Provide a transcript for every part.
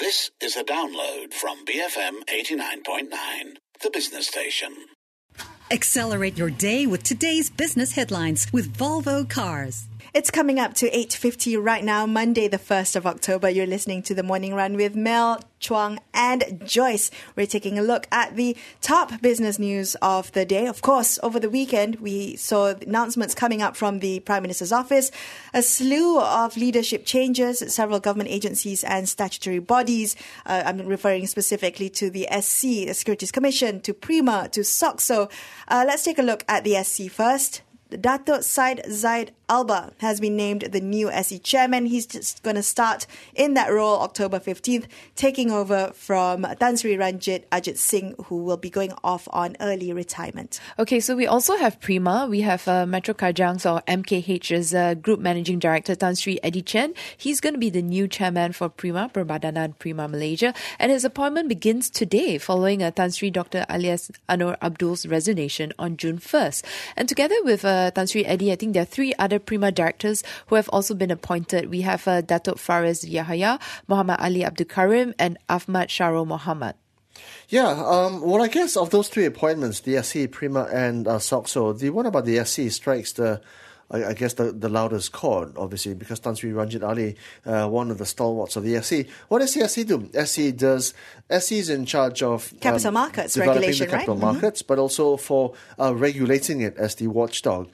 This is a download from BFM 89.9, the business station. Accelerate your day with today's business headlines with Volvo Cars. It's coming up to 8:50 right now, Monday the 1st of October. You're listening to The Morning Run with Mel, Chuang and Joyce. We're taking a look at the top business news of the day. Of course, over the weekend, we saw announcements coming up from the Prime Minister's office, a slew of leadership changes at several government agencies and statutory bodies. I'm referring specifically to the SC, the Securities Commission, to Prima, to SOXO. Let's take a look at the SC first. Dato' Syed Zaid Alba has been named the new SC chairman. He's just going to start in that role October 15th, taking over from Tan Sri Ranjit Ajit Singh, who will be going off on early retirement. Okay, so we also have Prima. We have Metro Kajang's or MKH's Group Managing Director Tan Sri Eddie Chen. He's going to be the new chairman for Prima, Perbadanan Prima Malaysia. And his appointment begins today following Tan Sri Dr. Alias Anwar Abdul's resignation on June 1st. And together with Tan Sri Eddie, I think there are three other Prima directors who have also been appointed. We have Datuk Faris Yahaya, Muhammad Ali Abdul Karim and Ahmad Sharul Muhammad. Yeah, well, I guess of those three appointments, the SC, Prima and SOXO, the one about the SC strikes the loudest chord, obviously, because Tan Sri Ranjit Ali, one of the stalwarts of the SC. What does the SC do? SC is in charge of capital markets developing regulation, the capital markets, but also for regulating it as the watchdog.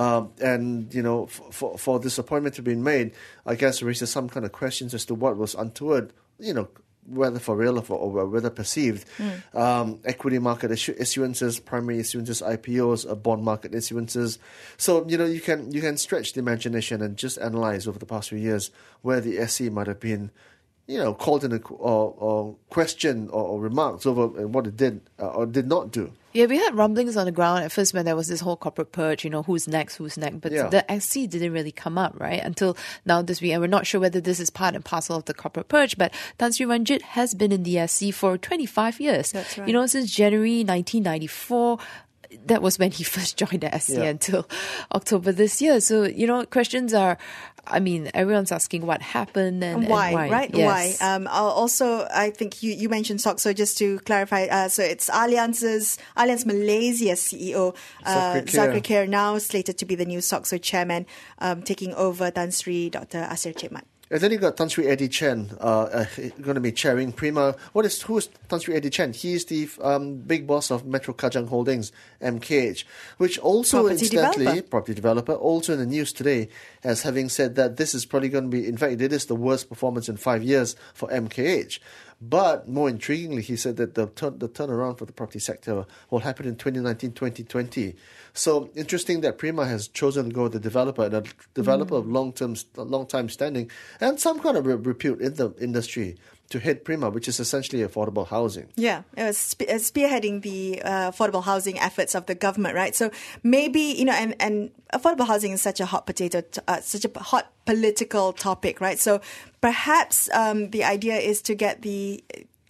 And, you know, for this appointment to be made, I guess raises some kind of questions as to what was untoward, you know, whether for real or whether perceived. Equity market issuances, primary issuances, IPOs, bond market issuances. So, you know, you can stretch the imagination and just analyze over the past few years where the SC might have been, you know, called in or questioned or remarked over what it did or did not do. Yeah, we had rumblings on the ground at first when there was this whole corporate purge, you know, who's next. But the SC didn't really come up, right, until now this week. And we're not sure whether this is part and parcel of the corporate purge, but Tan Sri Ranjit has been in the SC for 25 years. That's right. You know, since January 1994. That was when he first joined the SC until October this year. So, you know, questions are, I mean, everyone's asking what happened and why. Right? Yes. Why? Also, I think you mentioned SOXO, just to clarify. So it's Allianz Malaysia CEO, Zakri Khair, now slated to be the new SOXO chairman, taking over Tan Sri Dr. Asir Chekmat. And then you got Tan Sri Eddie Chen going to be chairing Prima. Who is Tan Sri Eddie Chen? He's the big boss of Metro Kajang Holdings, MKH, which also property developer, also in the news today as having said that this is probably going to be, in fact, it is the worst performance in 5 years for MKH. But more intriguingly, he said that the turnaround for the property sector will happen in 2019-2020. So interesting that Prima has chosen to go with the developer, and a developer of long time standing and some kind of repute in the industry to hit Prima, which is essentially affordable housing. Yeah, it was spearheading the affordable housing efforts of the government, right? So maybe, you know, and affordable housing is such a hot potato, such a hot political topic, right? So perhaps the idea is to get the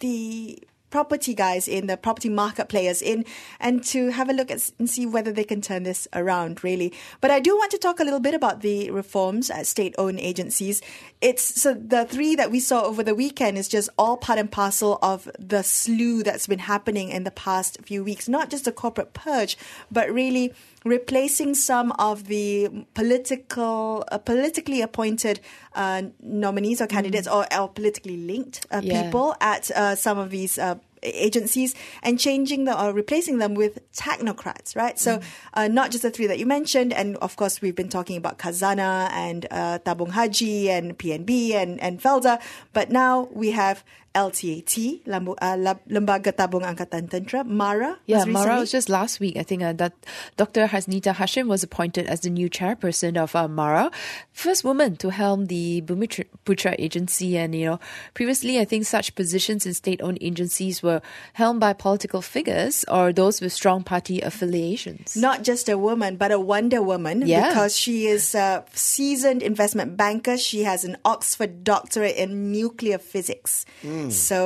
property guys in, the property market players in, and to have a look at and see whether they can turn this around, really. But I do want to talk a little bit about the reforms at state-owned agencies. So the three that we saw over the weekend is just all part and parcel of the slew that's been happening in the past few weeks. Not just a corporate purge, but really replacing some of the politically appointed nominees or candidates or politically linked people at some of these agencies, and changing them or replacing them with technocrats, right? So not just the three that you mentioned, and of course we've been talking about Khazanah and Tabung Haji and PNB and Felda, but now we have LTAT, Lembaga Tabung Angkatan Tentera, MARA. Yeah, MARA was just last week. I think that Dr. Hasnita Hashim was appointed as the new chairperson of MARA. First woman to helm the Bumiputra agency. And, you know, previously I think such positions in state-owned agencies were helmed by political figures or those with strong party affiliations. Not just a woman, but a Wonder Woman, because she is a seasoned investment banker. She has an Oxford doctorate in nuclear physics. So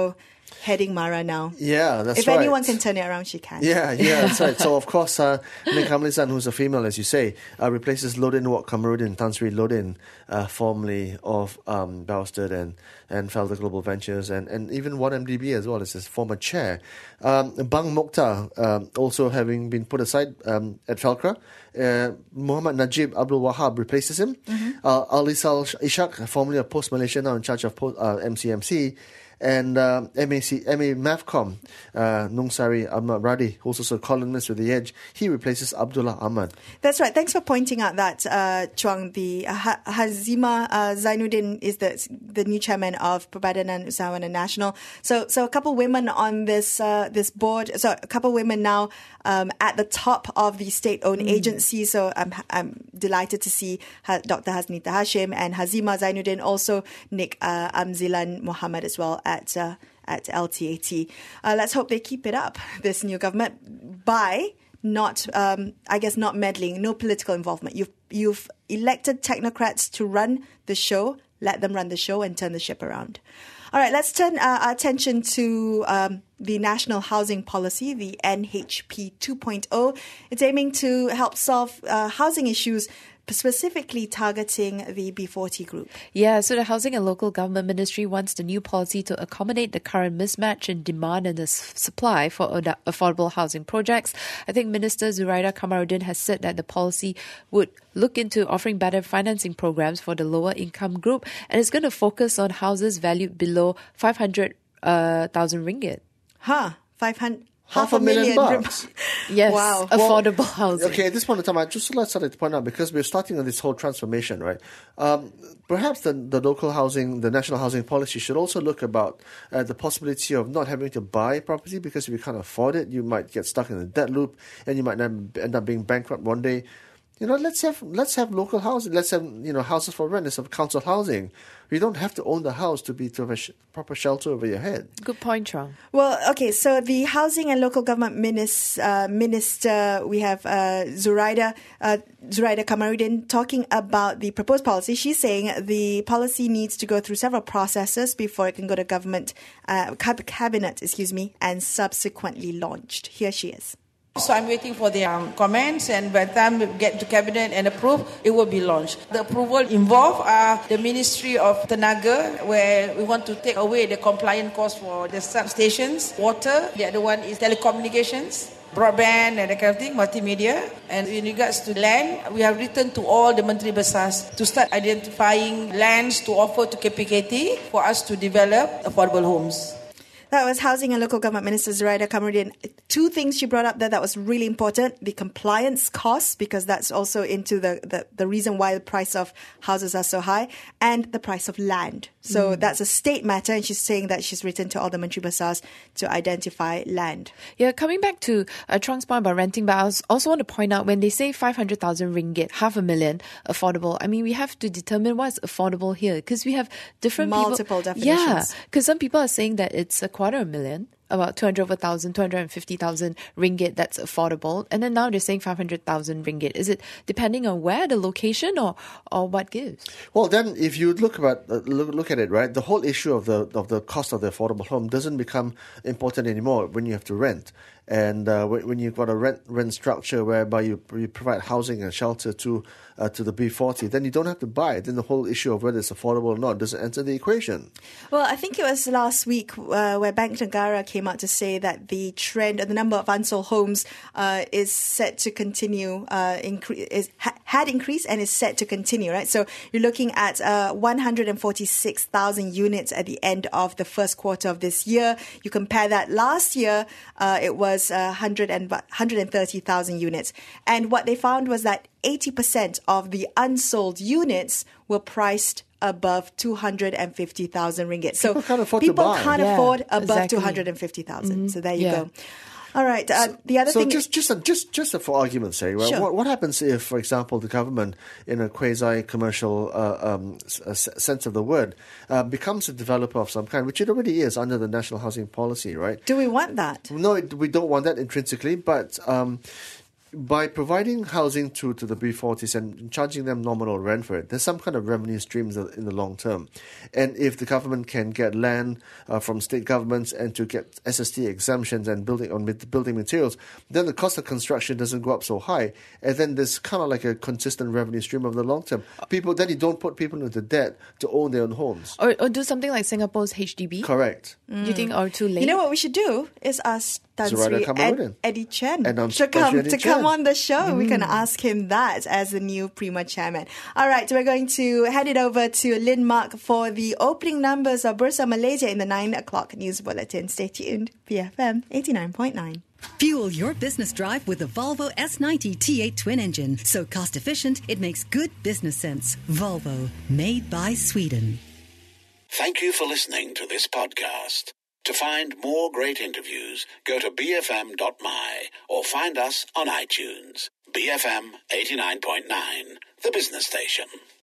heading Mara now. Yeah, that's if right. If anyone can turn it around, she can. Yeah, that's right. So, of course, Nik Hamlisan, who's a female, as you say, replaces Lodin Wok Kamarudin, Tan Sri Lodin, formerly of Belsted and Felder Global Ventures, and even 1MDB as well as his former chair. Bang Mokhtar, also having been put aside at Felcra. Muhammad Najib Abdul Wahab replaces him. Ali Sal Ishak, formerly of Post Malaysia, now in charge of MCMC. And MA Mavcom, Nungsari Ahmad Radi, who's also a columnist with The Edge, he replaces Abdullah Ahmad. That's right. Thanks for pointing out that, Chuang. The Hazima Zainuddin is the new chairman of Perbadanan Usahawan Nasional. So a couple women on this board. So a couple women now at the top of the state-owned agency. So I'm delighted to see Dr. Hasnita Hashim and Hazima Zainuddin, also Nik Amzilan Muhammad as well at LTAT. Let's hope they keep it up, this new government, by not meddling, no political involvement. You've elected technocrats to run the show. Let them run the show and turn the ship around. All right, let's turn our attention to the National Housing Policy, the NHP 2.0. It's aiming to help solve housing issues, specifically targeting the B40 group. Yeah, so the Housing and Local Government Ministry wants the new policy to accommodate the current mismatch in demand and the supply for affordable housing projects. I think Minister Zuraida Kamarudin has said that the policy would look into offering better financing programs for the lower income group, and it's going to focus on houses valued below 500,000 ringgit. Half a million bucks. Yes, wow. Affordable housing. Okay, at this point in time, I just like to point out, because we're starting on this whole transformation, right? Perhaps the local housing, the national housing policy should also look about the possibility of not having to buy property, because if you can't afford it, you might get stuck in a debt loop and you might end up being bankrupt one day. Let's have local housing. Let's have houses for rent. Let's have council housing. You don't have to own the house to have a proper shelter over your head. Good point, Chuang. Well, okay, so the Housing and Local Government Minister, we have Zuraida Kamarudin talking about the proposed policy. She's saying the policy needs to go through several processes before it can go to cabinet, and subsequently launched. Here she is. So I'm waiting for the comments, and by the time we get to cabinet and approve, it will be launched. The approval involve the Ministry of Tenaga, where we want to take away the compliance cost for the substations, water. The other one is telecommunications, broadband and that kind of thing, multimedia. And in regards to land, we have written to all the Menteri Besars to start identifying lands to offer to KPKT for us to develop affordable homes. That was Housing and Local Government Minister Zuraida Kamarudin. Two things she brought up there that was really important. The compliance costs, because that's also into the reason why the price of houses are so high, and the price of land. So that's a state matter, and she's saying that she's written to all the Menteri Besars to identify land. Yeah, coming back to Chuang's point about renting, but I also want to point out, when they say 500,000 ringgit, 500,000 affordable, I mean, we have to determine what's affordable here, because we have different multiple definitions. Yeah, because some people are saying that it's 250,000, about 200,000, 250,000 ringgit that's affordable, and then now they're saying 500,000 ringgit. Is it depending on where, the location, or what gives? Well, then if you look at it, right, the whole issue of the cost of the affordable home doesn't become important anymore when you have to rent. And when you've got a rent structure whereby you provide housing and shelter to the B40, then you don't have to buy it. Then the whole issue of whether it's affordable or not doesn't enter the equation. Well, I think it was last week where Bank Negara came out to say that the trend, the number of unsold homes is set to continue, had increased and is set to continue, right? So you're looking at 146,000 units at the end of the first quarter of this year. You compare that last year, it was 130,000 units. And what they found was that 80% of the unsold units were priced above 250,000 ringgit. So people can't afford above 250,000. So there you go. All right. The other thing. So just for argument's sake, right? Sure. What happens if, for example, the government, in a quasi-commercial sense of the word, becomes a developer of some kind, which it already is under the National Housing Policy, right? Do we want that? No, we don't want that intrinsically, but by providing housing to the B40s and charging them nominal rent for it, there's some kind of revenue streams in the long term. And if the government can get land from state governments and to get SST exemptions and building materials, then the cost of construction doesn't go up so high. And then there's kind of like a consistent revenue stream over the long term. Then you don't put people into debt to own their own homes. Or do something like Singapore's HDB? Correct. Do you think, or too late? You know what we should do is ask Tan Sri Eddie Chen to come on the show. We can ask him that as the new Prima chairman. All right, we're going to head it over to Lynn Mark for the opening numbers of Bursa Malaysia in the 9 o'clock news bulletin. Stay tuned. BFM 89.9. Fuel your business drive with the Volvo S90 T8 twin engine. So cost efficient, it makes good business sense. Volvo, made by Sweden. Thank you for listening to this podcast. To find more great interviews, go to bfm.my or find us on iTunes. BFM 89.9, the business station.